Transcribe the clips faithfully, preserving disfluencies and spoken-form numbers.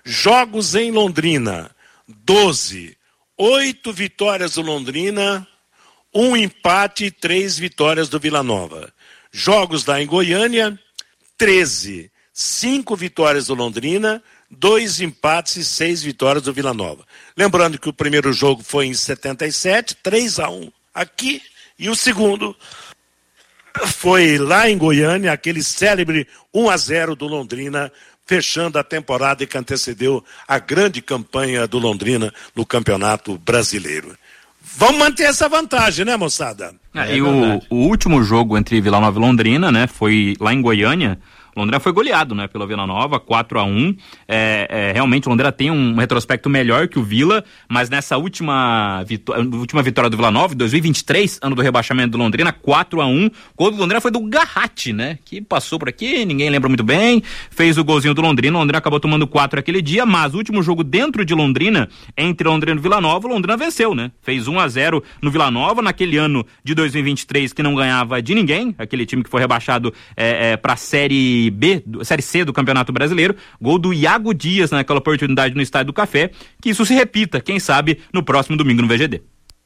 Jogos em Londrina, doze. Oito vitórias do Londrina, um empate e três vitórias do Vila Nova. Jogos lá em Goiânia, treze. Cinco vitórias do Londrina, dois empates e seis vitórias do Vila Nova. Lembrando que o primeiro jogo foi em setenta e sete, três a um aqui, e o segundo foi lá em Goiânia, aquele célebre um a zero do Londrina, fechando a temporada e que antecedeu a grande campanha do Londrina no Campeonato Brasileiro. Vamos manter essa vantagem, né, moçada? É, é e o, o último jogo entre Vila Nova e Londrina, né, foi lá em Goiânia. Londrina foi goleado, né, pela Vila Nova, quatro a um. É, é, realmente o Londrina tem um retrospecto melhor que o Vila, mas nessa última, vitó- última vitória do Vila Nova, dois mil e vinte e três, ano do rebaixamento do Londrina, quatro a um. O gol do Londrina foi do Garratti, né, que passou por aqui, ninguém lembra muito bem, fez o golzinho do Londrina. O Londrina acabou tomando quatro aquele dia, mas o último jogo dentro de Londrina, entre Londrina e Vila Nova, o Londrina venceu, né, fez um a zero no Vila Nova, naquele ano de dois mil e vinte e três que não ganhava de ninguém, aquele time que foi rebaixado é, é, pra Série B, Série C do Campeonato Brasileiro, gol do Iago Dias naquela oportunidade no Estádio do Café, que isso se repita, quem sabe, no próximo domingo no V G D.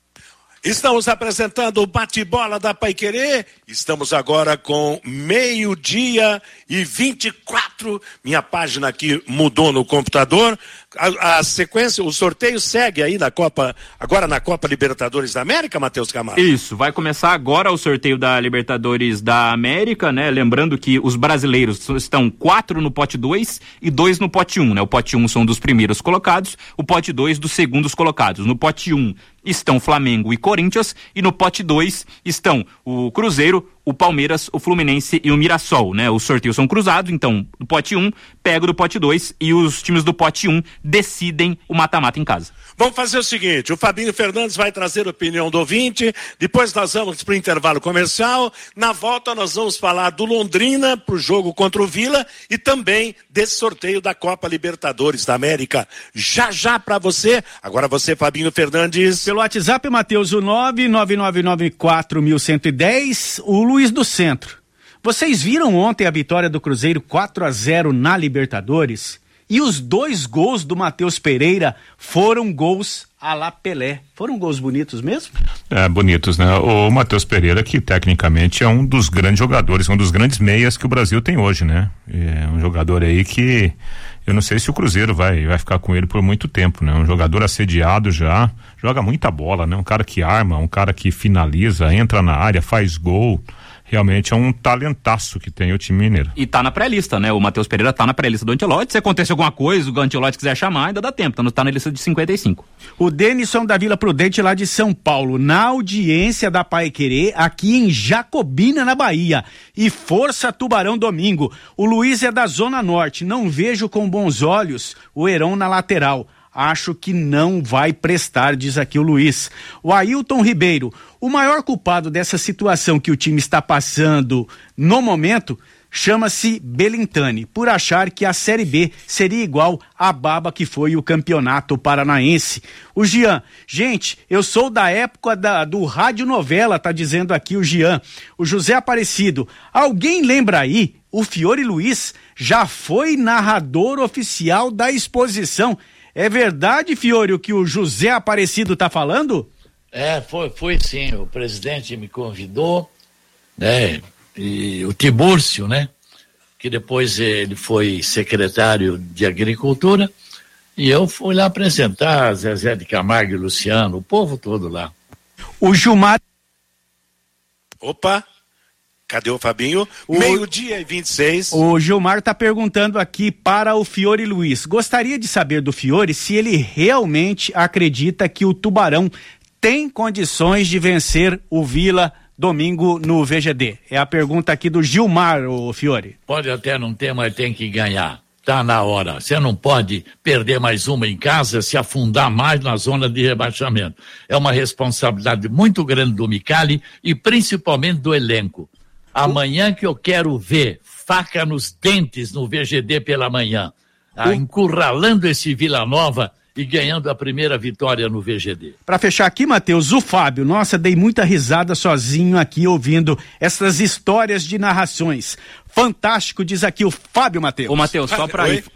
Estamos apresentando o bate-bola da Paiquerê, estamos agora com meio-dia e vinte e quatro, minha página aqui mudou no computador, a, a sequência, o sorteio segue aí na Copa, agora na Copa Libertadores da América, Matheus Camargo? Isso, vai começar agora o sorteio da Libertadores da América, né, lembrando que os brasileiros estão quatro no pote dois e dois no pote um, né, o pote um são dos primeiros colocados, o pote dois dos segundos colocados. No pote um estão Flamengo e Corinthians, e no pote dois estão o Cruzeiro, o Palmeiras, o Fluminense e o Mirassol, né? Os sorteios são cruzados, então do pote um pega do pote dois e os times do pote um decidem o mata-mata em casa. Vamos fazer o seguinte, o Fabinho Fernandes vai trazer a opinião do ouvinte, depois nós vamos para o intervalo comercial, na volta nós vamos falar do Londrina para o jogo contra o Vila e também desse sorteio da Copa Libertadores da América. Já já para você, agora você, Fabinho Fernandes. Pelo WhatsApp, Matheus, o nove nove nove nove quatro um um zero, o Luiz do Centro. Vocês viram ontem a vitória do Cruzeiro quatro a zero na Libertadores? E os dois gols do Matheus Pereira foram gols à la Pelé. Foram gols bonitos mesmo? É, bonitos, né? O Matheus Pereira, que tecnicamente é um dos grandes jogadores, um dos grandes meias que o Brasil tem hoje, né? É um jogador aí que eu não sei se o Cruzeiro vai, vai ficar com ele por muito tempo, né? Um jogador assediado já, joga muita bola, né? Um cara que arma, um cara que finaliza, entra na área, faz gol. Realmente é um talentaço que tem o time mineiro. E tá na pré-lista, né? O Matheus Pereira tá na pré-lista do Ancelotti. Se acontecer alguma coisa, o Ancelotti quiser chamar, ainda dá tempo. Tá, no, tá na lista de cinquenta e cinco. O Denison da Vila Prudente, lá de São Paulo, na audiência da Paiquerê, aqui em Jacobina, na Bahia. E força Tubarão domingo. O Luiz é da Zona Norte. Não vejo com bons olhos o Heron na lateral. Acho que não vai prestar, diz aqui o Luiz. O Ailton Ribeiro, o maior culpado dessa situação que o time está passando no momento chama-se Belintani, por achar que a Série B seria igual à baba que foi o Campeonato Paranaense. O Jean, gente, eu sou da época da, do rádio novela, tá dizendo aqui o Jean. O José Aparecido, alguém lembra aí? O Fiore Luiz já foi narrador oficial da exposição. É verdade, Fiore, o que o José Aparecido está falando? É, foi, foi sim. O presidente me convidou, né? E o Tibúrcio, né? Que depois ele foi secretário de Agricultura, e eu fui lá apresentar Zezé de Camargo e Luciano, o povo todo lá. O Gilmar... Opa! Cadê o Fabinho? O... Meio-dia e vinte e seis. O Gilmar está perguntando aqui para o Fiore Luiz. Gostaria de saber do Fiore se ele realmente acredita que o Tubarão tem condições de vencer o Vila domingo no V G D. É a pergunta aqui do Gilmar, o Fiore. Pode até não ter, mas tem que ganhar. Tá na hora. Você não pode perder mais uma em casa, se afundar mais na zona de rebaixamento. É uma responsabilidade muito grande do Micali e principalmente do elenco. Amanhã que eu quero ver faca nos dentes no V G D pela manhã, tá? Encurralando esse Vila Nova e ganhando a primeira vitória no V G D. Para fechar aqui, Matheus, o Fábio, nossa, dei muita risada sozinho aqui ouvindo essas histórias de narrações. Fantástico, diz aqui o Fábio, Matheus. Ô, Matheus, só para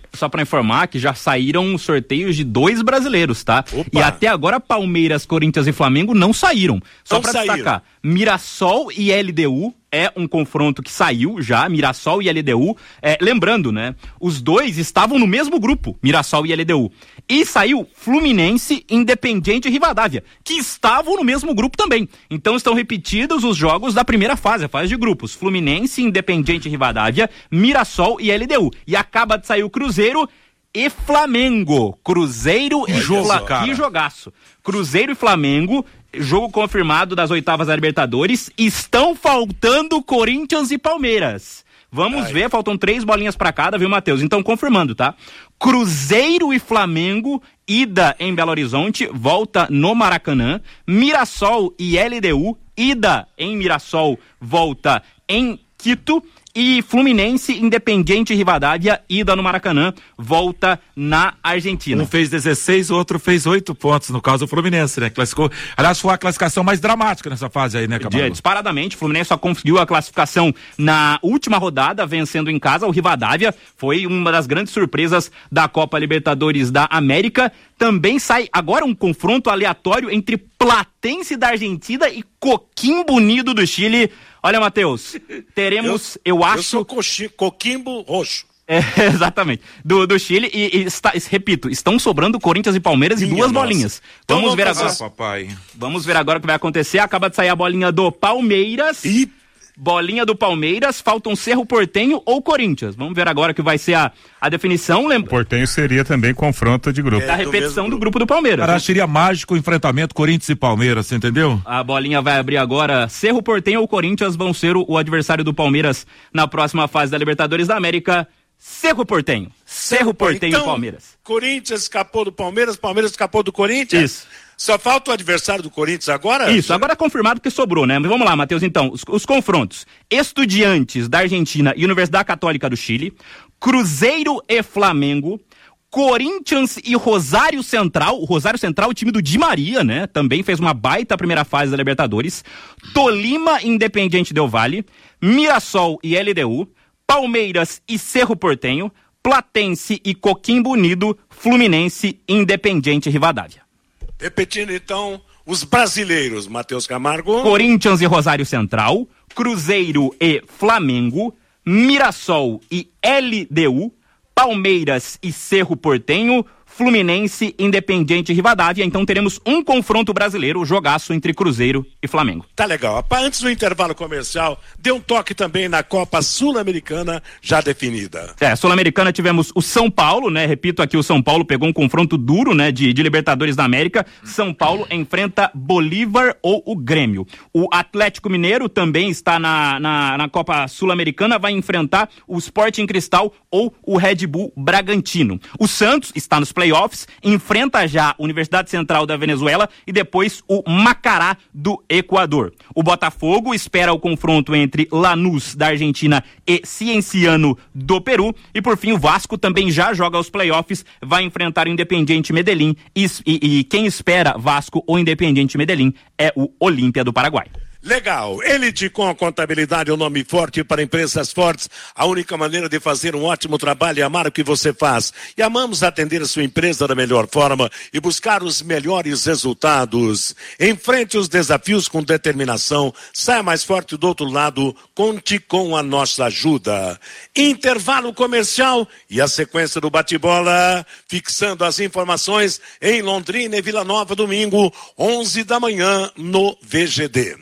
só para informar que já saíram sorteios de dois brasileiros, tá? Opa. E até agora Palmeiras, Corinthians e Flamengo não saíram. Só para destacar, Mirassol e L D U é um confronto que saiu já, Mirassol e L D U. É, lembrando, né? Os dois estavam no mesmo grupo, Mirassol e L D U. E saiu Fluminense, Independiente e Rivadavia, que estavam no mesmo grupo também. Então estão repetidos os jogos da primeira fase, a fase de grupos. Fluminense, Independiente e Rivadavia, Mirassol e L D U. E acaba de sair o Cruzeiro e Flamengo. Cruzeiro e Flamengo. Que jogaço. Cruzeiro e Flamengo, jogo confirmado das oitavas da Libertadores. Estão faltando Corinthians e Palmeiras. Vamos Ai. ver, faltam três bolinhas pra cada, viu, Matheus? Então, confirmando, tá? Cruzeiro e Flamengo, ida em Belo Horizonte, volta no Maracanã. Mirassol e L D U, ida em Mirassol, volta em Quito. E Fluminense, Independiente e Rivadavia, ida no Maracanã, volta na Argentina. Um fez dezesseis, o outro fez oito pontos, no caso do Fluminense, né? Classificou, aliás, foi a classificação mais dramática nessa fase aí, né, Camargo? Disparadamente, o Fluminense só conseguiu a classificação na última rodada, vencendo em casa o Rivadavia. Foi uma das grandes surpresas da Copa Libertadores da América. Também sai agora um confronto aleatório entre Platense da Argentina e Coquimbo Unido do Chile. Olha, Matheus, teremos, eu, eu acho... Eu sou coxi, Coquimbo Roxo. É, exatamente, do, do Chile, e, e está, repito, estão sobrando Corinthians e Palmeiras Minha e duas nossa. bolinhas. Vamos então, ver agora. Papai. Vamos ver agora o que vai acontecer. Acaba de sair a bolinha do Palmeiras. E... Bolinha do Palmeiras, faltam Cerro Porteño ou Corinthians. Vamos ver agora que vai ser a, a definição. Lembra... O Porteño seria também confronto de grupo. É, a repetição do, do grupo do Palmeiras. Cara, seria mágico o enfrentamento Corinthians e Palmeiras, você entendeu? A bolinha vai abrir agora. Cerro Porteño ou Corinthians vão ser o, o adversário do Palmeiras na próxima fase da Libertadores da América. Cerro Porteño. Cerro Porteño então, e Palmeiras. Corinthians escapou do Palmeiras, Palmeiras escapou do Corinthians? Isso. Só falta o adversário do Corinthians agora? Isso, agora é confirmado que sobrou, né? Vamos lá, Matheus, então, os, os confrontos. Estudiantes da Argentina e Universidade Católica do Chile, Cruzeiro e Flamengo, Corinthians e Rosário Central, o Rosário Central, o time do Di Maria, né? Também fez uma baita primeira fase da Libertadores, Tolima e Independiente del Valle, Mirassol e L D U, Palmeiras e Cerro Porteño, Platense e Coquimbo Unido, Fluminense e Independiente Rivadavia. Repetindo então, os brasileiros, Matheus Camargo. Corinthians e Rosário Central, Cruzeiro e Flamengo, Mirassol e L D U, Palmeiras e Cerro Porteño, Fluminense, Independiente e Rivadavia. Então teremos um confronto brasileiro, jogaço entre Cruzeiro e Flamengo. Tá legal. Antes do intervalo comercial, dê um toque também na Copa Sul-Americana já definida. É, Sul-Americana tivemos o São Paulo, né? Repito aqui, o São Paulo pegou um confronto duro, né? De, de Libertadores da América. São Paulo enfrenta Bolívar ou o Grêmio. O Atlético Mineiro também está na, na, na Copa Sul-Americana, vai enfrentar o Sporting Cristal ou o Red Bull Bragantino. O Santos está nos playoffs, enfrenta já a Universidade Central da Venezuela e depois o Macará do Equador. O Botafogo espera o confronto entre Lanús da Argentina e Cienciano do Peru. E por fim o Vasco também já joga os playoffs, vai enfrentar o Independiente Medellín e, e, e quem espera Vasco ou Independiente Medellín é o Olímpia do Paraguai. Legal, Elite com a contabilidade é um nome forte para empresas fortes, a única maneira de fazer um ótimo trabalho é amar o que você faz, e amamos atender a sua empresa da melhor forma e buscar os melhores resultados. Enfrente os desafios com determinação, saia mais forte do outro lado, conte com a nossa ajuda. Intervalo comercial e a sequência do bate-bola, fixando as informações em Londrina e Vila Nova, domingo, onze da manhã, no V G D.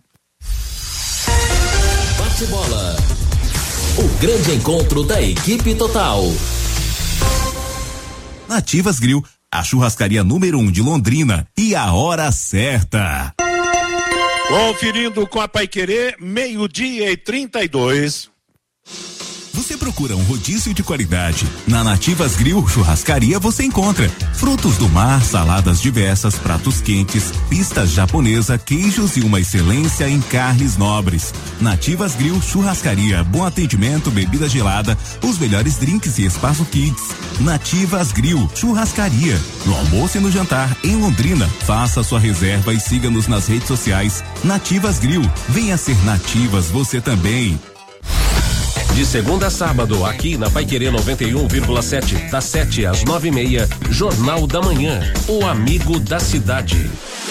Bate-bola. O grande encontro da equipe total. Nativas Grill, a churrascaria número um de Londrina e a hora certa. Conferindo com a Paiquerê, meio-dia e trinta e dois. Você procura um rodízio de qualidade? Na Nativas Grill Churrascaria você encontra frutos do mar, saladas diversas, pratos quentes, pistas japonesa, queijos e uma excelência em carnes nobres. Nativas Grill Churrascaria, bom atendimento, bebida gelada, os melhores drinks e espaço kids. Nativas Grill Churrascaria, no almoço e no jantar em Londrina. Faça sua reserva e siga-nos nas redes sociais. Nativas Grill, venha ser Nativas você também. De segunda a sábado, aqui na Paiquerê noventa e um vírgula sete, das sete às nove e meia, Jornal da Manhã, o amigo da cidade.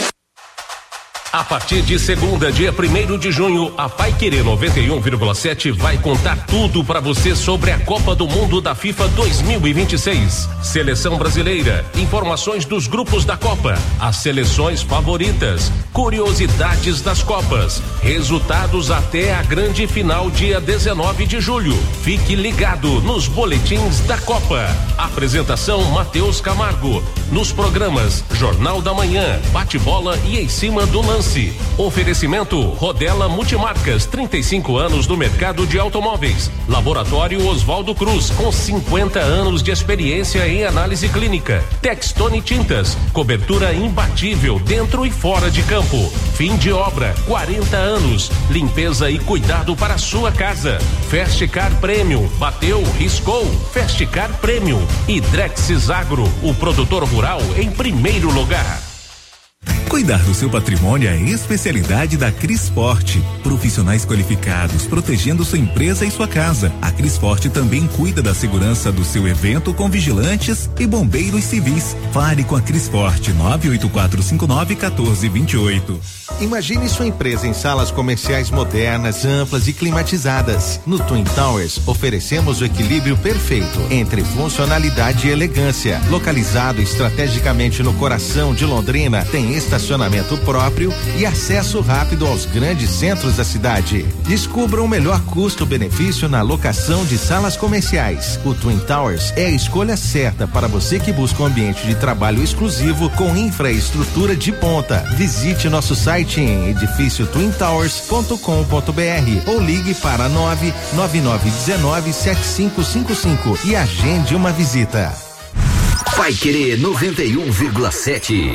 A partir de segunda, dia primeiro de junho, a Paiquerê noventa e um vírgula sete vai contar tudo para você sobre a Copa do Mundo da FIFA dois mil e vinte e seis. Seleção brasileira, informações dos grupos da Copa, as seleções favoritas, curiosidades das Copas, resultados até a grande final dia dezenove de julho. Fique ligado nos boletins da Copa. Apresentação Matheus Camargo. Nos programas Jornal da Manhã, Bate-Bola e Em Cima do Lance. Oferecimento Rodela Multimarcas, trinta e cinco anos no mercado de automóveis. Laboratório Oswaldo Cruz, com cinquenta anos de experiência em análise clínica. Textone Tintas, cobertura imbatível dentro e fora de campo. Fim de obra, quarenta anos. Limpeza e cuidado para a sua casa. Festcar Premium, bateu, riscou. Festcar Premium. E Drexis Agro, o produtor rural em primeiro lugar. Cuidar do seu patrimônio é especialidade da Crisporte. Profissionais qualificados protegendo sua empresa e sua casa. A Crisporte também cuida da segurança do seu evento com vigilantes e bombeiros civis. Fale com a Crisporte nove oito quatro cinco nove um quatro dois oito. Imagine sua empresa em salas comerciais modernas, amplas e climatizadas. No Twin Towers, oferecemos o equilíbrio perfeito entre funcionalidade e elegância. Localizado estrategicamente no coração de Londrina, tem estacionamento próprio e acesso rápido aos grandes centros da cidade. Descubra o melhor custo-benefício na locação de salas comerciais. O Twin Towers é a escolha certa para você que busca um ambiente de trabalho exclusivo com infraestrutura de ponta. Visite nosso site em edifício twin towers ponto com ponto br ou ligue para nove nove nove um nove sete cinco cinco cinco e agende uma visita. Paiquerê noventa e um vírgula sete.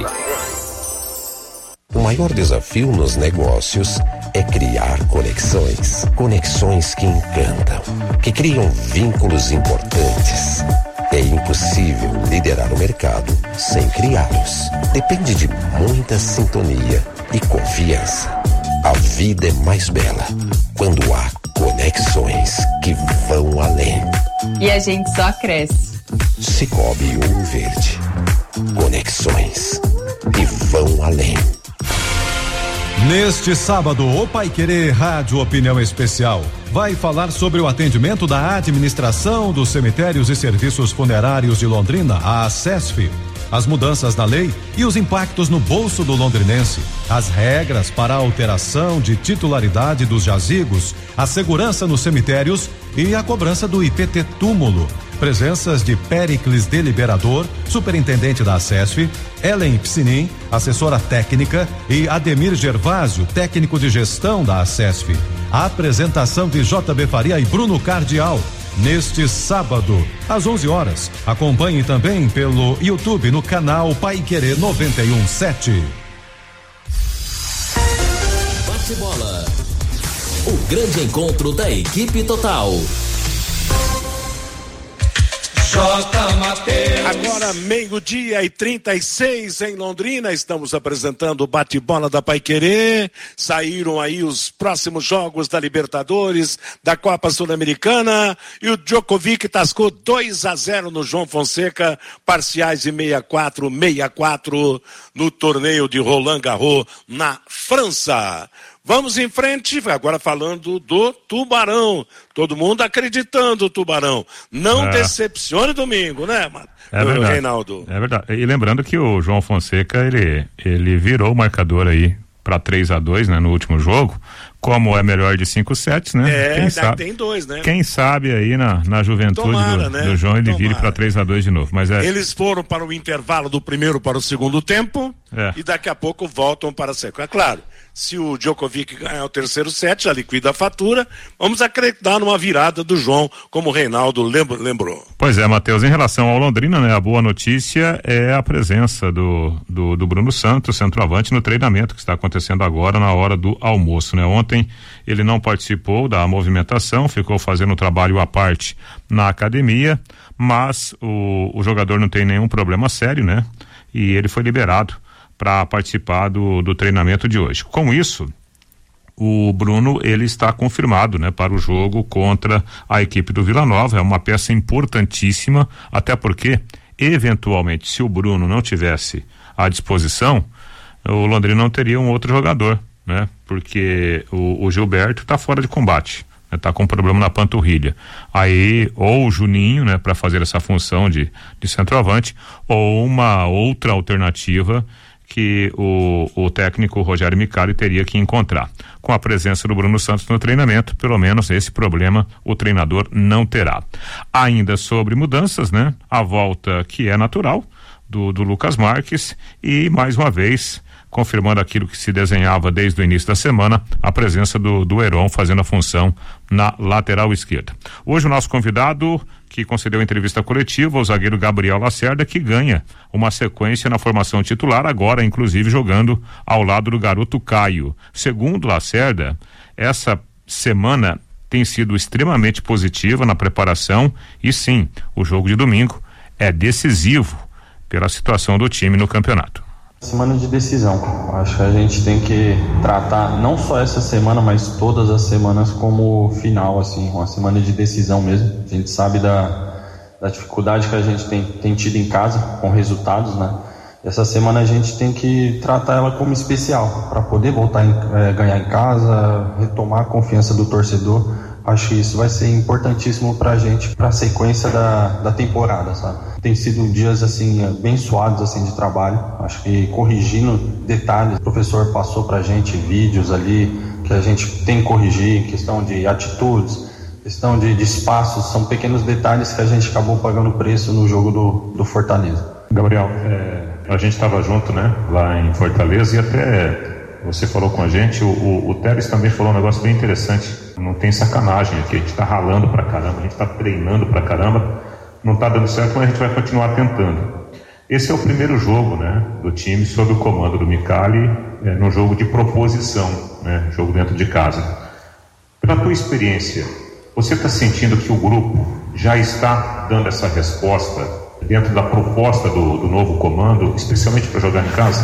O maior desafio nos negócios é criar conexões. Conexões que encantam, que criam vínculos importantes. É impossível liderar o mercado sem criá-los. Depende de muita sintonia e confiança. A vida é mais bela quando há conexões que vão além. E a gente só cresce. Cicobi Ouro Verde. Conexões que vão além. Neste sábado, o Paiquerê Rádio Opinião Especial vai falar sobre o atendimento da Administração dos Cemitérios e Serviços Funerários de Londrina, a ACESF, as mudanças na lei e os impactos no bolso do londrinense, as regras para a alteração de titularidade dos jazigos, a segurança nos cemitérios e a cobrança do I P T túmulo. Presenças de Péricles Deliberador, superintendente da ACESF, Ellen Piscinin, assessora técnica, e Ademir Gervásio, técnico de gestão da ACESF. A apresentação de J B Faria e Bruno Cardial, neste sábado, às onze horas. Acompanhe também pelo YouTube no canal Paiquerê noventa e um sete. Bate bola. O grande encontro da equipe total. Agora meio-dia e trinta e seis em Londrina, estamos apresentando o bate-bola da Paiquerê. Saíram aí os próximos jogos da Libertadores, da Copa Sul-Americana, e o Djokovic tascou dois a zero no João Fonseca, parciais de sessenta e quatro a sessenta e quatro no torneio de Roland Garros na França. Vamos em frente, agora falando do Tubarão. Todo mundo acreditando no Tubarão. Não é. Decepcione domingo, né, mano? É verdade. Reinaldo. É verdade. E lembrando que o João Fonseca, ele, ele virou o marcador aí para três a dois, né, no último jogo. Como é melhor de cinco sets, né? É, quem daí sabe, tem dois, né? Quem sabe aí na, na juventude Tomara, do, né? do João, ele Tomara. vire para três a dois de novo. Mas é... Eles foram para o intervalo do primeiro para o segundo tempo, é. E daqui a pouco voltam para a sequência. É claro, se o Djokovic ganhar o terceiro set, já liquida a fatura. Vamos acreditar numa virada do João, como o Reinaldo lembrou. Pois é, Matheus, em relação ao Londrina, né, a boa notícia é a presença do, do, do Bruno Santos, centroavante, no treinamento que está acontecendo agora na hora do almoço, né? Ontem ele não participou da movimentação, ficou fazendo trabalho à parte na academia, mas o, o jogador não tem nenhum problema sério, né? E ele foi liberado para participar do, do treinamento de hoje. Com isso, o Bruno, ele está confirmado, né, para o jogo contra a equipe do Vila Nova. É uma peça importantíssima, até porque, eventualmente, se o Bruno não tivesse à disposição, o Londrina não teria um outro jogador, né, porque o, o Gilberto está fora de combate, né, tá com um problema na panturrilha. Aí, ou o Juninho, né, para fazer essa função de, de centroavante, ou uma outra alternativa que o, o técnico Rogério Micali teria que encontrar. Com a presença do Bruno Santos no treinamento, pelo menos esse problema o treinador não terá. Ainda sobre mudanças, né? A volta que é natural do, do Lucas Marques e, mais uma vez, confirmando aquilo que se desenhava desde o início da semana, a presença do, do Heron fazendo a função na lateral esquerda. Hoje o nosso convidado, que concedeu entrevista coletiva, o zagueiro Gabriel Lacerda, que ganha uma sequência na formação titular, agora inclusive jogando ao lado do garoto Caio. Segundo Lacerda, essa semana tem sido extremamente positiva na preparação e sim, o jogo de domingo é decisivo pela situação do time no campeonato. Semana de decisão, acho que a gente tem que tratar não só essa semana, mas todas as semanas como final, assim, uma semana de decisão mesmo. A gente sabe da, da dificuldade que a gente tem, tem tido em casa com resultados, né? Essa semana a gente tem que tratar ela como especial, para poder voltar a é, ganhar em casa, retomar a confiança do torcedor. Acho que isso vai ser importantíssimo pra gente, pra sequência da, da temporada, sabe? Tem sido dias, assim, abençoados, assim, de trabalho. Acho que corrigindo detalhes, o professor passou pra gente vídeos ali que a gente tem que corrigir, questão de atitudes, questão de, de espaços, são pequenos detalhes que a gente acabou pagando preço no jogo do, do Fortaleza. Gabriel, é, a gente estava junto, né, lá em Fortaleza, e até você falou com a gente, o, o, o Teres também falou um negócio bem interessante. Não tem sacanagem aqui, a gente tá ralando pra caramba, a gente tá treinando pra caramba, não tá dando certo, mas a gente vai continuar tentando. Esse é o primeiro jogo, né, do time sob o comando do Micali, é, no jogo de proposição, né, jogo dentro de casa. Pela tua experiência, você está sentindo que o grupo já está dando essa resposta dentro da proposta do, do novo comando, especialmente para jogar em casa?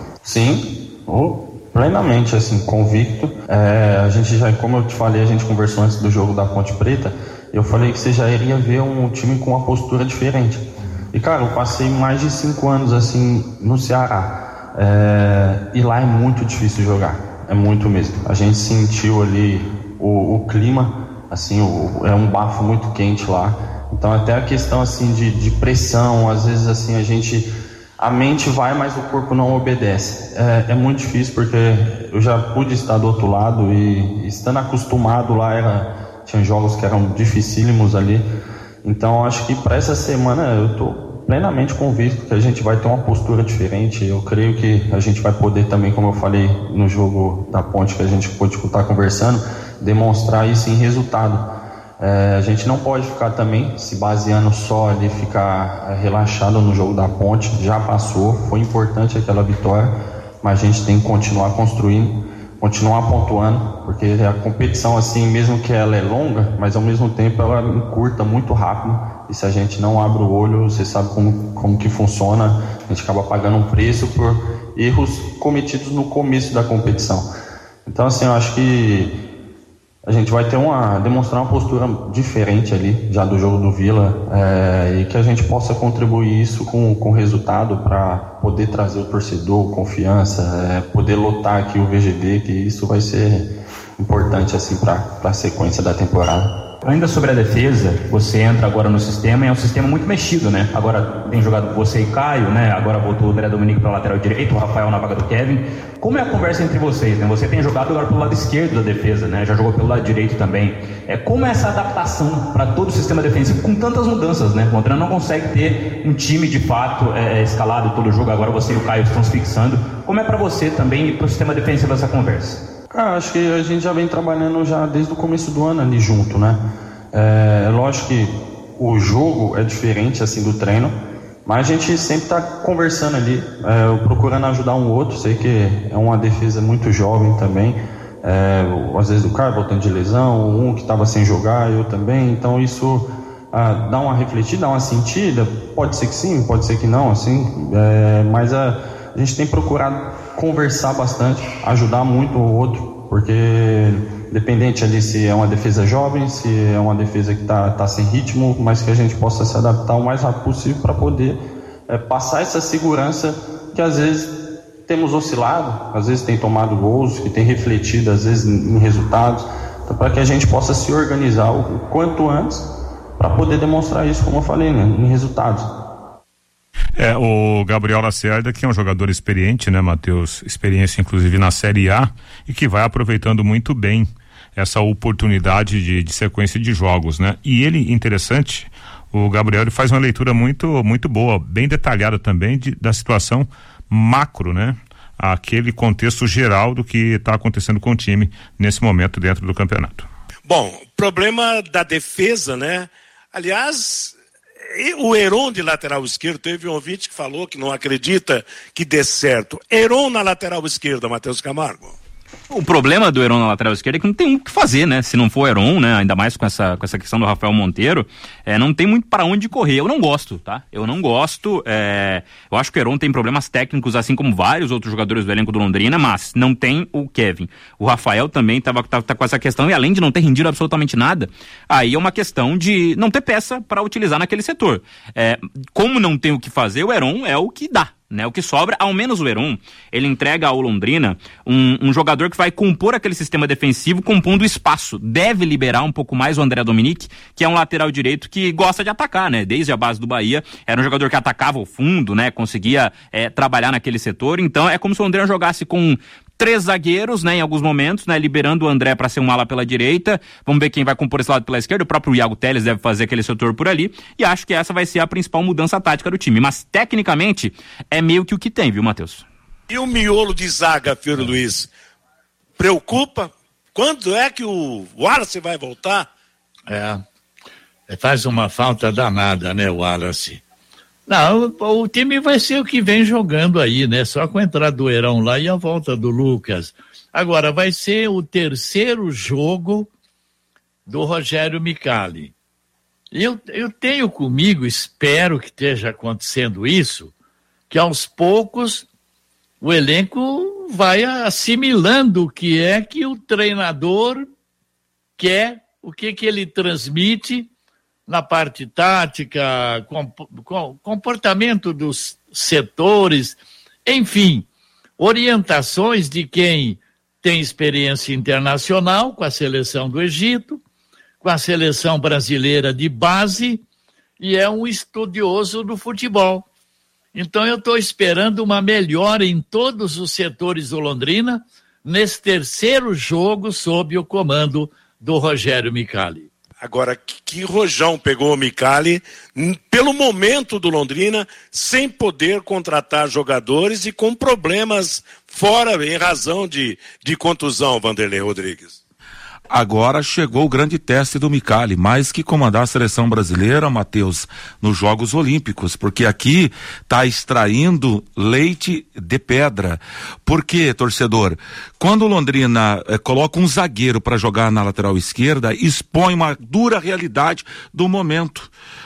Sim, oh. Plenamente, assim, convicto. É, a gente já, como eu te falei, a gente conversou antes do jogo da Ponte Preta, eu falei que você já iria ver um time com uma postura diferente. E, cara, eu passei mais de cinco anos, assim, no Ceará. É, e lá é muito difícil jogar, é muito mesmo. A gente sentiu ali o, o clima, assim, o, é um bafo muito quente lá. Então, até a questão, assim, de, de pressão, às vezes, assim, a gente... A mente vai, mas o corpo não obedece. É, é muito difícil, porque eu já pude estar do outro lado e estando acostumado lá, era, tinha jogos que eram dificílimos ali. Então, acho que para essa semana eu estou plenamente convicto que a gente vai ter uma postura diferente. Eu creio que a gente vai poder também, como eu falei no jogo da Ponte, que a gente pôde estar conversando, demonstrar isso em resultado. É, a gente não pode ficar também se baseando só ali, ficar é, relaxado no jogo da Ponte. Já passou, foi importante aquela vitória, mas a gente tem que continuar construindo, continuar pontuando, porque a competição, assim, mesmo que ela é longa, mas ao mesmo tempo ela encurta muito rápido, e se a gente não abre o olho, você sabe como, como que funciona, a gente acaba pagando um preço por erros cometidos no começo da competição. Então, assim, eu acho que a gente vai ter uma, demonstrar uma postura diferente ali, já do jogo do Vila, é, e que a gente possa contribuir isso com, com resultado para poder trazer o torcedor, confiança, é, poder lotar aqui o V G D, que isso vai ser importante, assim, para a sequência da temporada. Ainda sobre a defesa, você entra agora no sistema, é um sistema muito mexido, né? Agora tem jogado você e Caio, né? Agora voltou o André Dominique para lateral direito, o Rafael na vaga do Kevin. Como é a conversa entre vocês, né? Você tem jogado agora pelo lado esquerdo da defesa, né? Já jogou pelo lado direito também. É, como é essa adaptação para todo o sistema defensivo com tantas mudanças, né? O Londrina não consegue ter um time de fato é, escalado todo jogo, agora você e o Caio estão se fixando. Como é para você também e para o sistema defensivo essa conversa? Cara, acho que a gente já vem trabalhando já desde o começo do ano ali junto, né? É lógico que o jogo é diferente, assim, do treino, mas a gente sempre está conversando ali, é, procurando ajudar um outro. Sei que é uma defesa muito jovem também, é, às vezes o cara voltando de lesão, um que estava sem jogar, eu também, então isso ah, dá uma refletida, dá uma sentida, pode ser que sim, pode ser que não, assim, é, mas a, a gente tem procurado conversar bastante, ajudar muito o outro, porque independente ali se é uma defesa jovem, se é uma defesa que está tá sem ritmo, mas que a gente possa se adaptar o mais rápido possível para poder é, passar essa segurança que às vezes temos oscilado, às vezes tem tomado gols, que tem refletido às vezes em, em resultados, então, para que a gente possa se organizar o quanto antes para poder demonstrar isso, como eu falei, né, em resultados. É, o Gabriel Lacerda, que é um jogador experiente, né, Matheus? Experiência, inclusive, na Série A, e que vai aproveitando muito bem essa oportunidade de, de sequência de jogos, né? E ele, interessante, o Gabriel, ele faz uma leitura muito, muito boa, bem detalhada também de, da situação macro, né? Aquele contexto geral do que está acontecendo com o time nesse momento dentro do campeonato. Bom, problema da defesa, né? Aliás, o Heron de lateral esquerdo, teve um ouvinte que falou que não acredita que dê certo. Heron na lateral esquerda, Matheus Camargo. O problema do Heron na lateral esquerda é que não tem muito o que fazer, né? Se não for Heron, né? Ainda mais com essa, com essa questão do Rafael Monteiro, é, não tem muito para onde correr. Eu não gosto, tá? Eu não gosto. É, eu acho que o Heron tem problemas técnicos, assim como vários outros jogadores do elenco do Londrina, mas não tem o Kevin. O Rafael também tava, tava, tá com essa questão, e além de não ter rendido absolutamente nada, aí é uma questão de não ter peça para utilizar naquele setor. É, como não tem o que fazer, o Heron é o que dá. Né, o que sobra, ao menos o Heron, ele entrega ao Londrina um, um jogador que vai compor aquele sistema defensivo compondo espaço. Deve liberar um pouco mais o André Dominique, que é um lateral direito que gosta de atacar, né? Desde a base do Bahia, era um jogador que atacava o fundo, né? Conseguia é, trabalhar naquele setor. Então é como se o Londrina jogasse com três zagueiros, né, em alguns momentos, né, liberando o André para ser um ala pela direita. Vamos ver quem vai compor esse lado pela esquerda. O próprio Iago Teles deve fazer aquele setor por ali. E acho que essa vai ser a principal mudança tática do time. Mas, tecnicamente, é meio que o que tem, viu, Matheus? E o miolo de zaga, Fiore Luiz, preocupa? Quando é que o Wallace vai voltar? É, faz uma falta danada, né, o Wallace? Não, o, o time vai ser o que vem jogando aí, né? Só com a entrada do Heron lá e a volta do Lucas. Agora, vai ser o terceiro jogo do Rogério Micali. Eu, eu tenho comigo, espero que esteja acontecendo isso, que aos poucos o elenco vai assimilando o que é que o treinador quer, o que que ele transmite na parte tática, comportamento dos setores, enfim, orientações de quem tem experiência internacional com a seleção do Egito, com a seleção brasileira de base, e é um estudioso do futebol. Então eu estou esperando uma melhora em todos os setores do Londrina nesse terceiro jogo sob o comando do Rogério Micali. Agora, que, que rojão pegou o Micali, pelo momento do Londrina, sem poder contratar jogadores e com problemas fora, em razão de, de contusão, Vanderlei Rodrigues. Agora chegou o grande teste do Micali, mais que comandar a seleção brasileira, Matheus, nos Jogos Olímpicos, porque aqui tá extraindo leite de pedra. Por quê, torcedor? Quando o Londrina eh, coloca um zagueiro para jogar na lateral esquerda, expõe uma dura realidade do momento.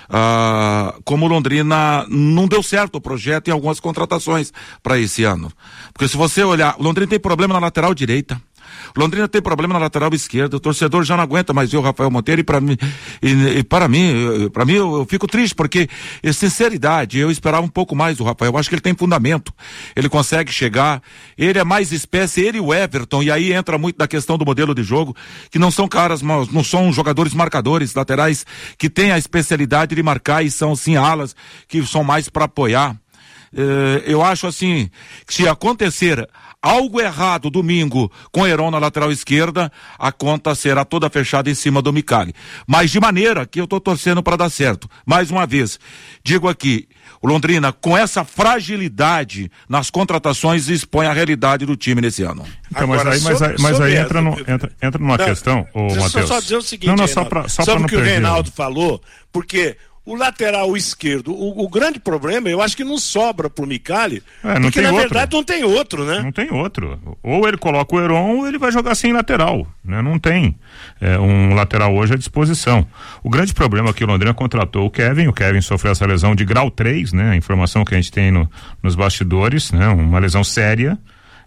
Ah, como o Londrina não deu certo o projeto em algumas contratações para esse ano. Porque se você olhar, o Londrina tem problema na lateral direita. Londrina tem problema na lateral esquerda, o torcedor já não aguenta mais ver o Rafael Monteiro, e para mim, e, e para mim, para mim eu, eu fico triste, porque, sinceridade, eu esperava um pouco mais do Rafael. Eu acho que ele tem fundamento, ele consegue chegar, ele é mais espécie, ele e o Everton, e aí entra muito da questão do modelo de jogo, que não são caras, não são jogadores marcadores, laterais, que têm a especialidade de marcar e são sim alas, que são mais para apoiar. Uh, eu acho assim, que se acontecer algo errado domingo com o Heron na lateral esquerda, a conta será toda fechada em cima do Micali. Mas de maneira que eu tô torcendo para dar certo. Mais uma vez, digo aqui, o Londrina, com essa fragilidade nas contratações, expõe a realidade do time nesse ano. Então, mas aí, mas aí, mas aí entra, no, entra, entra numa não, questão, ô Matheus. Deixa eu só dizer o seguinte, não, não, Reinaldo, só pra, só sobre pra o que não o perder. Reinaldo falou, porque o lateral esquerdo, o, o grande problema, eu acho que não sobra pro Micali, é, porque na outro. verdade não tem outro, né? Não tem outro. Ou ele coloca o Heron ou ele vai jogar sem lateral, né? Não tem é, um lateral hoje à disposição. O grande problema é que o Londrina contratou o Kevin, o Kevin sofreu essa lesão de grau três, né? A informação que a gente tem no, nos bastidores, né? Uma lesão séria,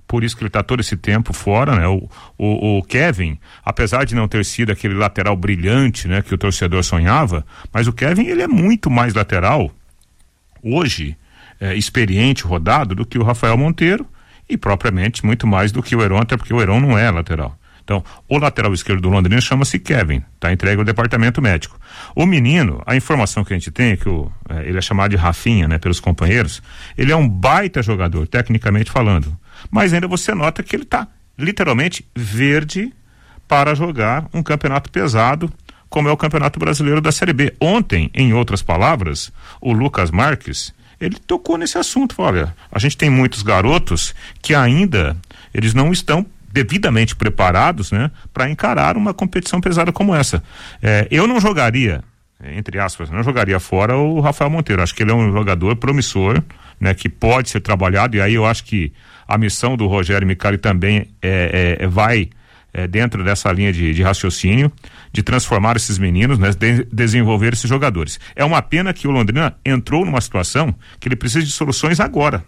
por isso que ele está todo esse tempo fora, né? O, o, o Kevin, apesar de não ter sido aquele lateral brilhante, né, que o torcedor sonhava, mas o Kevin, ele é muito mais lateral hoje, é, experiente, rodado, do que o Rafael Monteiro e propriamente muito mais do que o Heron, até porque o Heron não é lateral. Então, o lateral esquerdo do Londrina chama-se Kevin, está entregue ao departamento médico. O menino, a informação que a gente tem é que o, é, ele é chamado de Rafinha, né, pelos companheiros, ele é um baita jogador, tecnicamente falando, mas ainda você nota que ele está literalmente verde para jogar um campeonato pesado, como é o Campeonato Brasileiro da Série B. Ontem, em outras palavras, o Lucas Marques, ele tocou nesse assunto, olha, a gente tem muitos garotos que ainda, eles não estão devidamente preparados, né, para encarar uma competição pesada como essa. É, eu não jogaria, entre aspas, não jogaria fora o Rafael Monteiro. Acho que ele é um jogador promissor, né, que pode ser trabalhado, e aí eu acho que a missão do Rogério Micali também é, é, vai é, dentro dessa linha de, de raciocínio, de transformar esses meninos, né, de desenvolver esses jogadores. É uma pena que o Londrina entrou numa situação que ele precisa de soluções agora.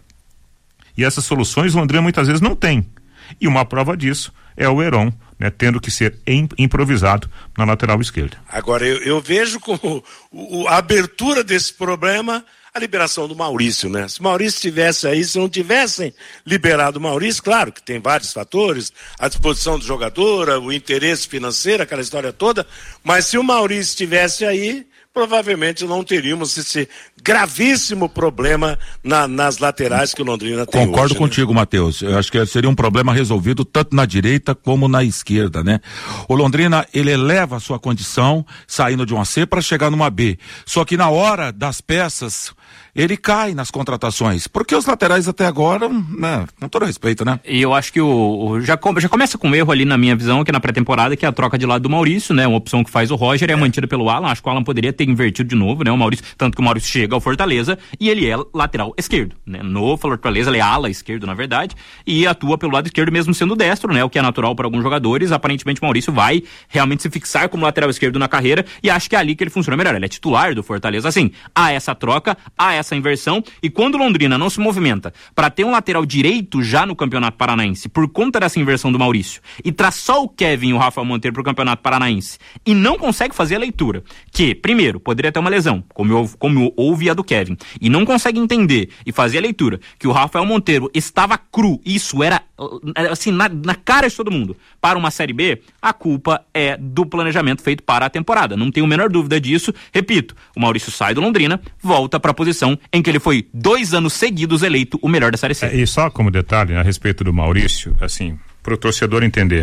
E essas soluções o Londrina muitas vezes não tem. E uma prova disso é o Heron, né, tendo que ser em, improvisado na lateral esquerda. Agora, eu, eu vejo como o, a abertura desse problema, a liberação do Maurício, né? Se o Maurício estivesse aí, se não tivessem liberado o Maurício, claro que tem vários fatores, a disposição do jogador, o interesse financeiro, aquela história toda, mas se o Maurício estivesse aí, provavelmente não teríamos esse gravíssimo problema na, nas laterais que o Londrina tem. Concordo hoje, contigo, né? Matheus. Eu acho que seria um problema resolvido tanto na direita como na esquerda, né? O Londrina, ele eleva a sua condição saindo de uma C para chegar numa B. Só que na hora das peças, ele cai nas contratações, porque os laterais até agora, né, com todo respeito, né? E eu acho que o, o já, já começa com um erro ali na minha visão, que na pré-temporada, que é a troca de lado do Maurício, né? Uma opção que faz o Roger é, é mantida pelo Alan. Acho que o Alan poderia ter invertido de novo, né? O Maurício, tanto que o Maurício chega ao Fortaleza e ele é lateral esquerdo, né? No Fortaleza ele é ala esquerdo, na verdade, e atua pelo lado esquerdo mesmo sendo destro, né? O que é natural para alguns jogadores. Aparentemente o Maurício vai realmente se fixar como lateral esquerdo na carreira e acho que é ali que ele funciona melhor. Ele é titular do Fortaleza, assim, há essa troca, há essa inversão, e quando o Londrina não se movimenta para ter um lateral direito já no Campeonato Paranaense por conta dessa inversão do Maurício e traz só o Kevin e o Rafael Monteiro pro Campeonato Paranaense e não consegue fazer a leitura, que, primeiro, poderia ter uma lesão, como, eu, como houve a do Kevin, e não consegue entender e fazer a leitura que o Rafael Monteiro estava cru, isso era assim, na, na cara de todo mundo, para uma Série B, a culpa é do planejamento feito para a temporada. Não tenho a menor dúvida disso. Repito, o Maurício sai do Londrina, volta para a posição em que ele foi dois anos seguidos eleito o melhor da Série C. É, e só como detalhe, a respeito do Maurício, assim, pro torcedor entender,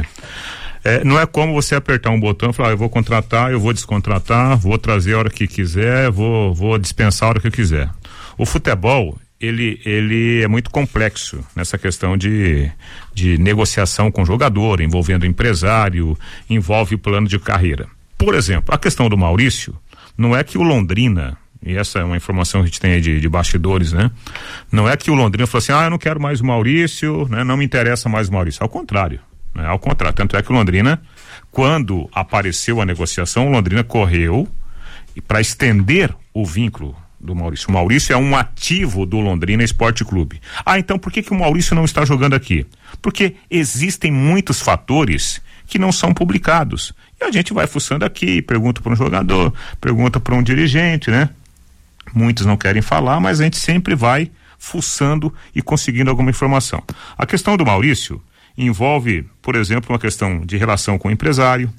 é, não é como você apertar um botão e falar, ah, eu vou contratar, eu vou descontratar, vou trazer a hora que quiser, vou, vou dispensar a hora que eu quiser. O futebol, ele, ele é muito complexo nessa questão de, de negociação com o jogador, envolvendo empresário, envolve plano de carreira. Por exemplo, a questão do Maurício, não é que o Londrina, e essa é uma informação que a gente tem aí de, de bastidores, né? Não é que o Londrina falou assim, ah, eu não quero mais o Maurício, né? Não me interessa mais o Maurício. Ao contrário, né? Ao contrário. Tanto é que o Londrina, quando apareceu a negociação, o Londrina correu para estender o vínculo do Maurício. O Maurício é um ativo do Londrina Esporte Clube. Ah, então por que que o Maurício não está jogando aqui? Porque existem muitos fatores que não são publicados. E a gente vai fuçando aqui, pergunta para um jogador, pergunta para um dirigente, né? Muitos não querem falar, mas a gente sempre vai fuçando e conseguindo alguma informação. A questão do Maurício envolve, por exemplo, uma questão de relação com o empresário.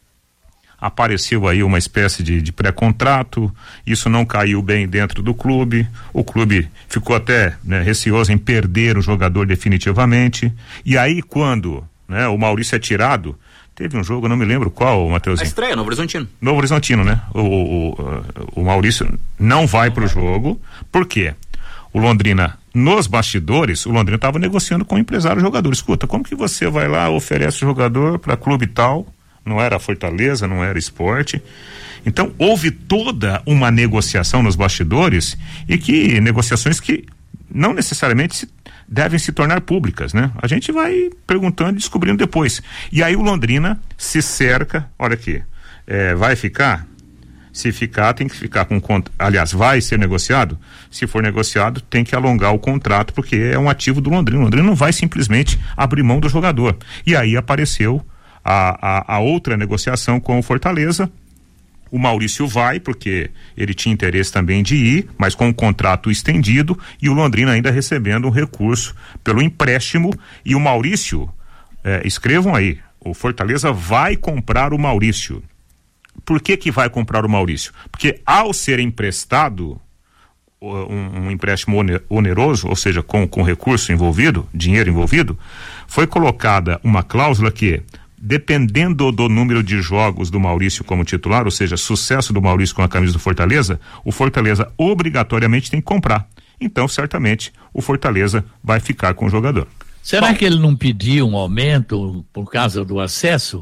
Apareceu aí uma espécie de, de pré-contrato, isso não caiu bem dentro do clube, o clube ficou até, né, receoso em perder o jogador definitivamente, e aí quando, né, o Maurício é tirado, teve um jogo, eu não me lembro qual, Matheus. A estreia, Novo Horizontino. Novo Horizontino, né? O, o, o, o Maurício não vai pro jogo, por quê? O Londrina, nos bastidores, o Londrina estava negociando com o empresário jogador. Escuta, como que você vai lá, oferece o jogador para clube tal? Não era Fortaleza, não era Esporte. Então, houve toda uma negociação nos bastidores e que, negociações que não necessariamente se, devem se tornar públicas, né? A gente vai perguntando e descobrindo depois. E aí o Londrina se cerca, olha aqui, é, vai ficar Se ficar, tem que ficar com... Aliás, vai ser negociado? Se for negociado, tem que alongar o contrato, porque é um ativo do Londrina. O Londrina não vai simplesmente abrir mão do jogador. E aí apareceu a, a, a outra negociação com o Fortaleza. O Maurício vai, porque ele tinha interesse também de ir, mas com o contrato estendido, e o Londrina ainda recebendo um recurso pelo empréstimo. E o Maurício, é, escrevam aí, o Fortaleza vai comprar o Maurício. Por que que vai comprar o Maurício? Porque ao ser emprestado, um, um empréstimo oneroso, ou seja, com, com recurso envolvido, dinheiro envolvido, foi colocada uma cláusula que, dependendo do número de jogos do Maurício como titular, ou seja, sucesso do Maurício com a camisa do Fortaleza, o Fortaleza obrigatoriamente tem que comprar. Então, certamente, o Fortaleza vai ficar com o jogador. Será Bom, que ele não pediu um aumento por causa do acesso?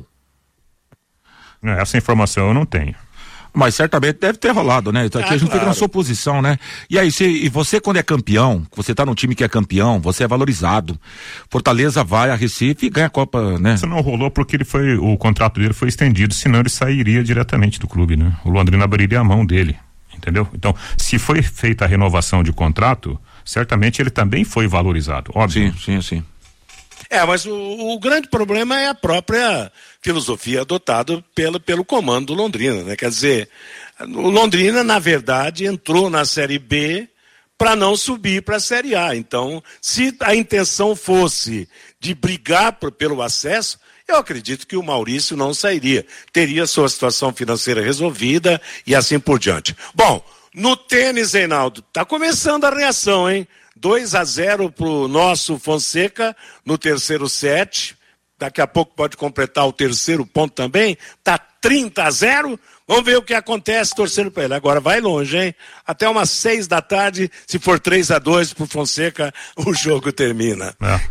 Essa informação eu não tenho. Mas certamente deve ter rolado, né? Aqui ah, a gente claro. fica na sua posição, né? E aí, se, e você quando é campeão, você tá num time que é campeão, você é valorizado. Fortaleza vai a Recife e ganha a Copa, né? Isso não rolou porque ele foi, o contrato dele foi estendido, senão ele sairia diretamente do clube, né? O Londrina abriria a mão dele, entendeu? Então, se foi feita a renovação de contrato, certamente ele também foi valorizado, óbvio. Sim, sim, sim. É, mas o, o grande problema é a própria filosofia adotada pelo, pelo comando do Londrina, né? Quer dizer, o Londrina, na verdade, entrou na Série B para não subir para a Série A. Então, se a intenção fosse de brigar por, pelo acesso, eu acredito que o Maurício não sairia. Teria sua situação financeira resolvida e assim por diante. Bom, no tênis, Reinaldo, tá começando a reação, hein? dois a zero pro nosso Fonseca no terceiro set. Daqui a pouco pode completar o terceiro ponto também. Tá trinta a zero. Vamos ver o que acontece torcendo para ele. Agora vai longe, hein? Até umas seis da tarde, se for três a dois pro Fonseca, o jogo termina.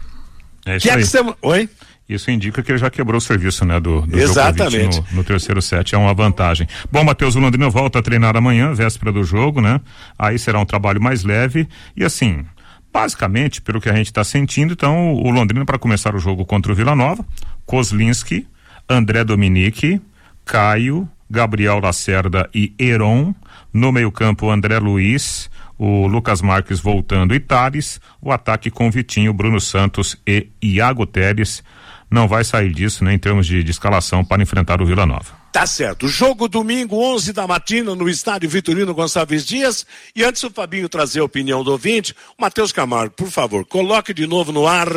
É, é isso que aí. É que você... Oi? Isso indica que ele já quebrou o serviço, né, do, do Exatamente. No, no terceiro set, é uma vantagem. Bom, Matheus, o Londrina volta a treinar amanhã, véspera do jogo, né? Aí será um trabalho mais leve e assim... Basicamente, pelo que a gente está sentindo, então, o Londrina para começar o jogo contra o Vila Nova, Kozlinski, André Dominique, Caio, Gabriel Lacerda e Heron, no meio-campo André Luiz, o Lucas Marques voltando e Tales, o ataque com Vitinho, Bruno Santos e Iago Teres. Não vai sair disso, né, em termos de, de escalação para enfrentar o Vila Nova. Tá certo. Jogo domingo, onze da matina, no estádio Vitorino Gonçalves Dias. E antes do Fabinho trazer a opinião do ouvinte, Matheus Camargo, por favor, coloque de novo no ar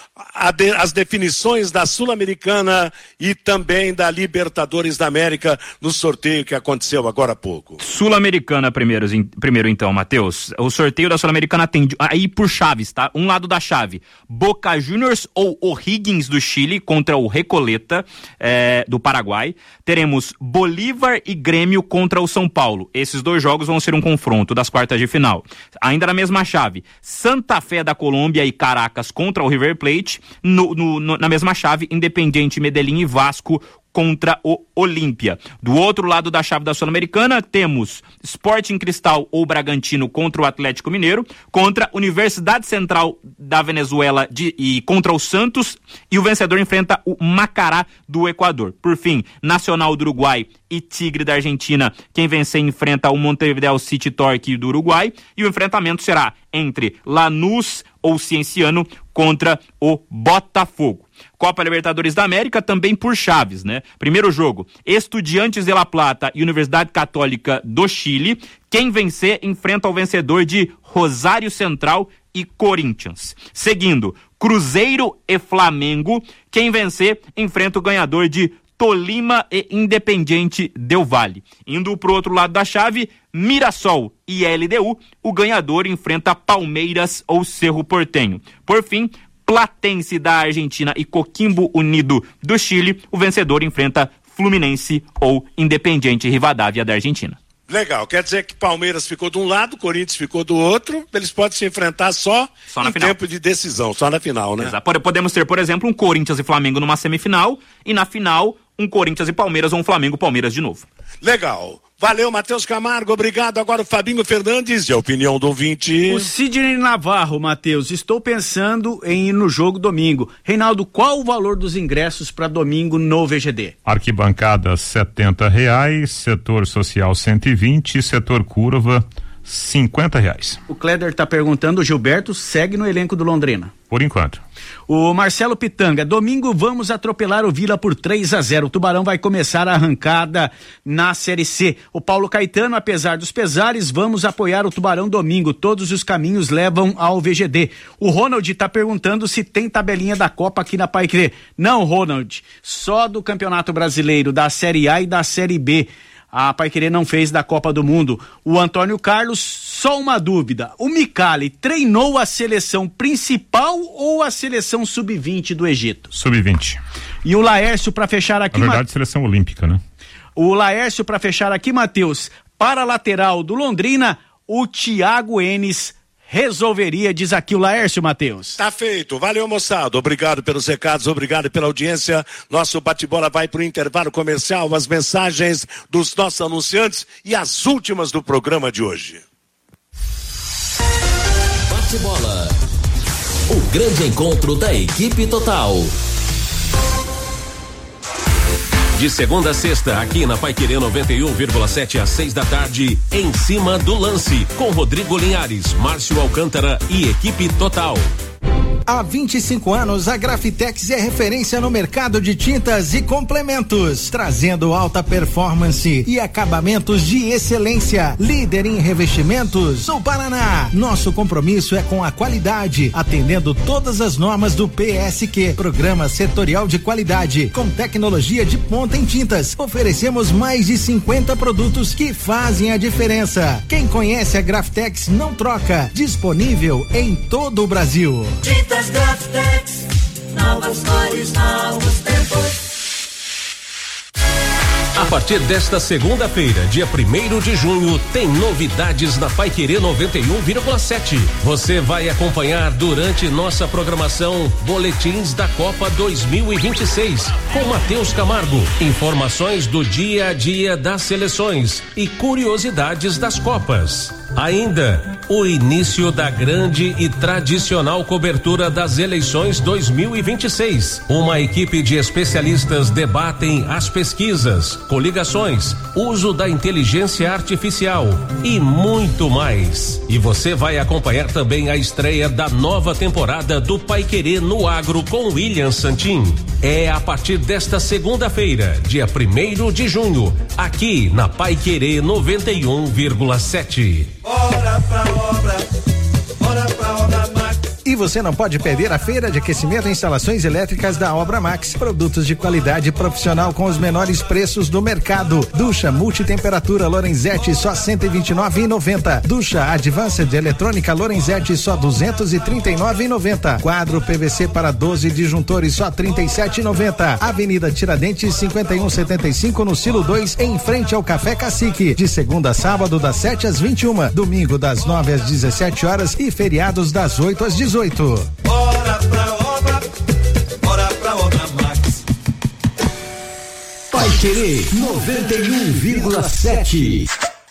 a de, as definições da Sul-Americana e também da Libertadores da América no sorteio que aconteceu agora há pouco. Sul-Americana primeiro, primeiro então, Matheus. O sorteio da Sul-Americana tem aí por chaves, tá? Um lado da chave, Boca Juniors ou O'Higgins do Chile contra o Recoleta é, do Paraguai. Teremos Bolívar e Grêmio contra o São Paulo. Esses dois jogos vão ser um confronto das quartas de final. Ainda na mesma chave, Santa Fé da Colômbia e Caracas contra o River Plate. No, no, no, na mesma chave, Independiente Medellín e Vasco contra o Olímpia. Do outro lado da chave da Sul-Americana, temos Sporting Cristal ou Bragantino contra o Atlético Mineiro, contra Universidade Central da Venezuela de, e contra o Santos, e o vencedor enfrenta o Macará do Equador. Por fim, Nacional do Uruguai e Tigre da Argentina. Quem vencer enfrenta o Montevideo City Torque do Uruguai, e o enfrentamento será entre Lanús ou Cienciano contra o Botafogo. Copa Libertadores da América também por chaves, né? Primeiro jogo, Estudiantes de La Plata e Universidade Católica do Chile. Quem vencer enfrenta o vencedor de Rosário Central e Corinthians. Seguindo, Cruzeiro e Flamengo. Quem vencer enfrenta o ganhador de Tolima e Independiente Del Valle. Indo pro outro lado da chave, Mirassol e L D U. O ganhador enfrenta Palmeiras ou Cerro Porteño. Por fim, Platense da Argentina e Coquimbo Unido do Chile. O vencedor enfrenta Fluminense ou Independiente Rivadavia da Argentina. Legal, quer dizer que Palmeiras ficou de um lado, Corinthians ficou do outro, eles podem se enfrentar só, só em final. Tempo de decisão, só na final, né? Exato. Podemos ter, por exemplo, um Corinthians e Flamengo numa semifinal, e na final, um Corinthians e Palmeiras ou um Flamengo e Palmeiras de novo. Legal. Valeu, Matheus Camargo, obrigado. Agora o Fabinho Fernandes, de opinião do ouvinte. O Sidney Navarro, Matheus, estou pensando em ir no jogo domingo. Reinaldo, qual o valor dos ingressos para domingo no V G D? Arquibancada setenta reais, setor social cento e vinte, setor curva cinquenta reais. O Kleder está perguntando, o Gilberto segue no elenco do Londrina. Por enquanto. O Marcelo Pitanga, domingo vamos atropelar o Vila por três a zero. O Tubarão vai começar a arrancada na Série C. O Paulo Caetano, apesar dos pesares, vamos apoiar o Tubarão domingo. Todos os caminhos levam ao V G D. O Ronald está perguntando se tem tabelinha da Copa aqui na Paiquerê. Não, Ronald, só do Campeonato Brasileiro, da Série A e da Série B. A Paiquerê não fez da Copa do Mundo. O Antônio Carlos, só uma dúvida. O Micali treinou a seleção principal ou a seleção sub vinte do Egito? sub vinte. E o Laércio, para fechar aqui... Na verdade, Ma... seleção olímpica, né? O Laércio, para fechar aqui, Matheus, para a lateral do Londrina, o Thiago Enes resolveria, diz aqui o Laércio, Matheus. Tá feito, valeu, moçada, obrigado pelos recados, obrigado pela audiência. Nosso bate-bola vai pro intervalo comercial, as mensagens dos nossos anunciantes e as últimas do programa de hoje. Bate-bola, o grande encontro da equipe total. De segunda a sexta, aqui na Paiquerê noventa e um vírgula sete às seis da tarde, em cima do lance, com Rodrigo Linhares, Márcio Alcântara e equipe total. Há vinte e cinco anos, a Grafitex é referência no mercado de tintas e complementos, trazendo alta performance e acabamentos de excelência. Líder em revestimentos no Paraná. Nosso compromisso é com a qualidade, atendendo todas as normas do P S Q, Programa Setorial de Qualidade, com tecnologia de ponta em tintas. Oferecemos mais de cinquenta produtos que fazem a diferença. Quem conhece a Grafitex não troca. Disponível em todo o Brasil. Tintas Grafitex, novas cores, novos tempos. A partir desta segunda-feira, dia primeiro de junho, tem novidades na Paiquerê noventa e um vírgula sete. Você vai acompanhar durante nossa programação boletins da Copa dois mil e vinte e seis com Matheus Camargo, informações do dia a dia das seleções e curiosidades das Copas. Ainda o início da grande e tradicional cobertura das eleições dois mil e vinte e seis. Uma equipe de especialistas debatem as pesquisas, coligações, uso da inteligência artificial e muito mais. E você vai acompanhar também a estreia da nova temporada do Paiquerê no Agro com William Santin. É a partir desta segunda-feira, dia primeiro de junho, aqui na Paiquerê noventa e um vírgula sete. Bora pra obra, bora pra obra Max. E você não pode perder a feira de aquecimento e instalações elétricas da Obra Max. Produtos de qualidade profissional com os menores preços do mercado. Ducha multitemperatura Lorenzetti só cento e vinte e nove reais e noventa centavos. Ducha Advanced eletrônica Lorenzetti só duzentos e trinta e nove reais e noventa centavos. Quadro P V C para doze disjuntores só trinta e sete reais e noventa centavos. Avenida Tiradentes cinquenta e um setenta e cinco no Silo dois, em frente ao Café Cacique. De segunda a sábado das sete às vinte e uma, domingo das nove às dezessete horas e feriados das oito às dezoito. Bora pra obra, bora pra obra Max. Paiquerê noventa e um vírgula sete.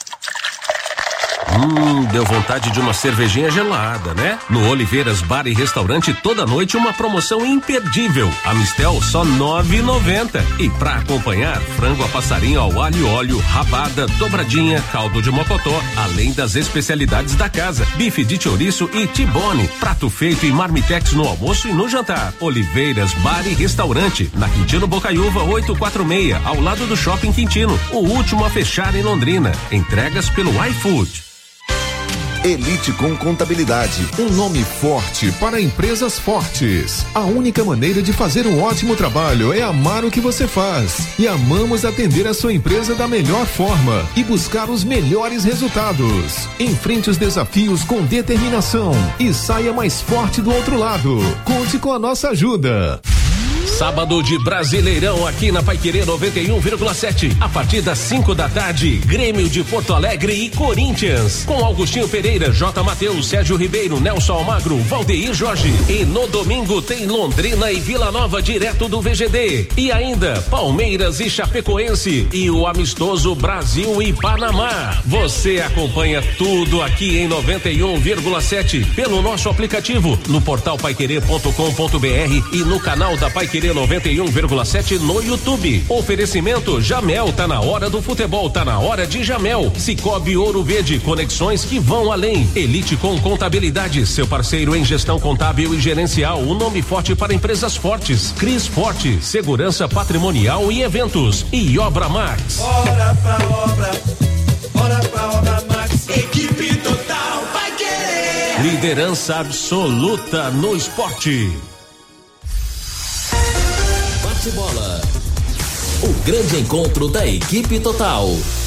Hum, deu vontade de uma cervejinha gelada, né? No Oliveiras Bar e Restaurante, toda noite uma promoção imperdível. A Mistel só nove reais e noventa centavos. E pra acompanhar, frango a passarinho ao alho e óleo, rabada, dobradinha, caldo de mocotó, além das especialidades da casa, bife de chouriço e tibone, prato feito e marmitex no almoço e no jantar. Oliveiras Bar e Restaurante, na Quintino Bocaiúva oitocentos e quarenta e seis, ao lado do Shopping Quintino, o último a fechar em Londrina. Entregas pelo iFood. Elite com Contabilidade, um nome forte para empresas fortes. A única maneira de fazer um ótimo trabalho é amar o que você faz. E amamos atender a sua empresa da melhor forma e buscar os melhores resultados. Enfrente os desafios com determinação e saia mais forte do outro lado. Conte com a nossa ajuda. Sábado de Brasileirão aqui na Paiquerê noventa e um vírgula sete. A partir das cinco da tarde, Grêmio de Porto Alegre e Corinthians. Com Augustinho Pereira, J. Mateus, Sérgio Ribeiro, Nelson Almagro, Valdeir Jorge. E no domingo tem Londrina e Vila Nova direto do V G D. E ainda Palmeiras e Chapecoense. E o amistoso Brasil e Panamá. Você acompanha tudo aqui em noventa e um vírgula sete pelo nosso aplicativo, no portal paiquerê ponto com ponto br e no canal da Paiquerê noventa e um vírgula sete no YouTube. Oferecimento Jamel, tá na hora do futebol, tá na hora de Jamel. Cicobi Ouro Verde, conexões que vão além. Elite com Contabilidade, seu parceiro em gestão contábil e gerencial, o nome forte para empresas fortes. Cris Forte, segurança patrimonial e eventos. E Obra Max. Bora pra obra, bora pra obra Max. Equipe total vai querer. Liderança absoluta no esporte. Bate-bola. O grande encontro da equipe total.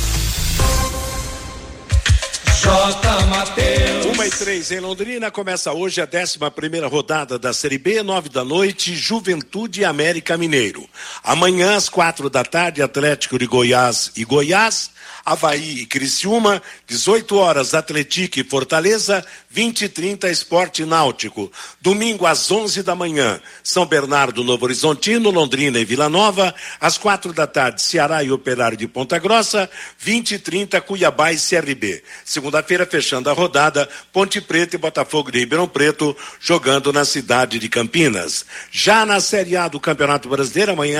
J. Mateus. Uma e três em Londrina, começa hoje a décima primeira rodada da Série B, nove da noite, Juventude e América Mineiro. Amanhã, às quatro da tarde, Atlético de Goiás e Goiás, Avaí e Criciúma, dezoito horas, Atlético e Fortaleza, vinte e trinta, Esporte Náutico. Domingo, às onze da manhã, São Bernardo, Novo Horizontino, Londrina e Vila Nova, às quatro da tarde, Ceará e Operário de Ponta Grossa, vinte e trinta, Cuiabá e C R B. Segunda-feira, fechando a rodada, Ponte Preta e Botafogo de Ribeirão Preto, jogando na cidade de Campinas. Já na Série A do Campeonato Brasileiro, amanhã